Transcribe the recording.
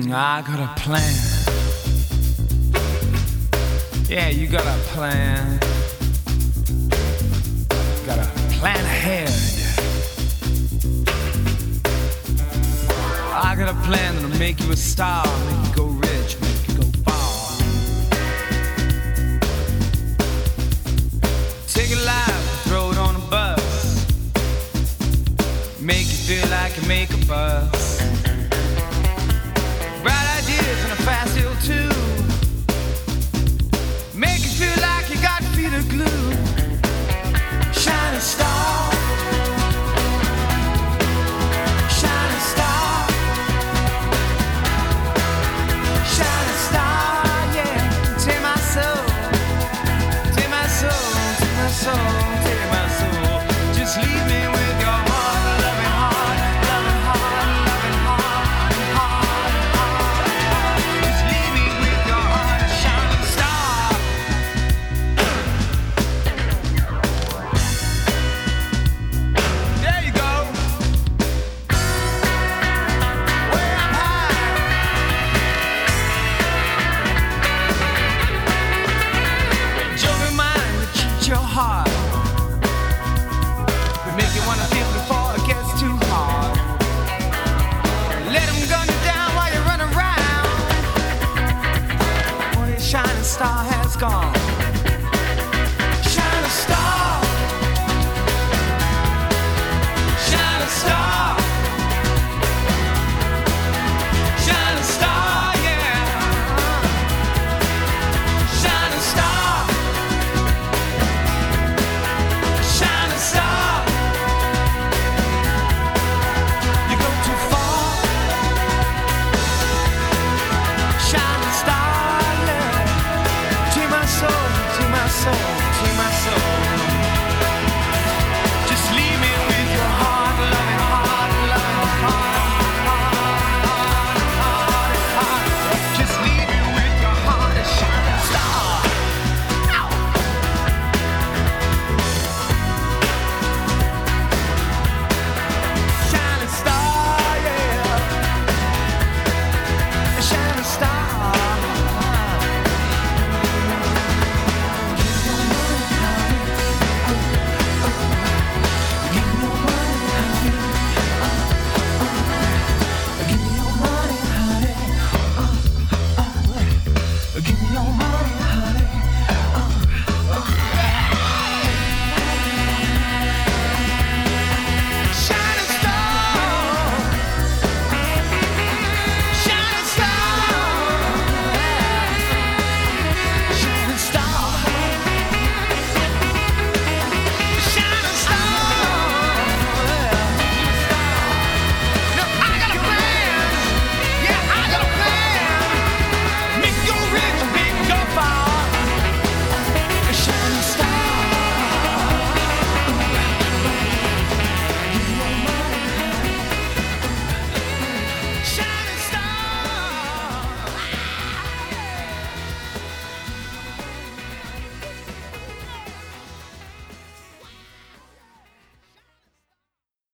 I got a plan. Yeah, you got a plan. Got a plan ahead. I got a plan that'll make you a star, make you go rich, make you go far. Take a life, throw it on a bus, make you feel like you make a buzz. Bright ideas and a fast hill too, make you feel like you got feet of glue. Shining star, shining star, shining star, yeah. Take my soul, take my soul, take my soul, take my soul. Just leave me with your heart, loving heart, loving heart, loving heart, heart, heart. Just leave me with your heart, shining star. There you go. Way up high. Joking mind to cheat your heart, make you wanna feel before it gets too hard. Let them gun you down while you run around. Well, your shining star has gone. Shining star, shining star, shining star, yeah. Shining star, shining star. You go too far, shining star, yeah. To my soul, to my soul, to my soul.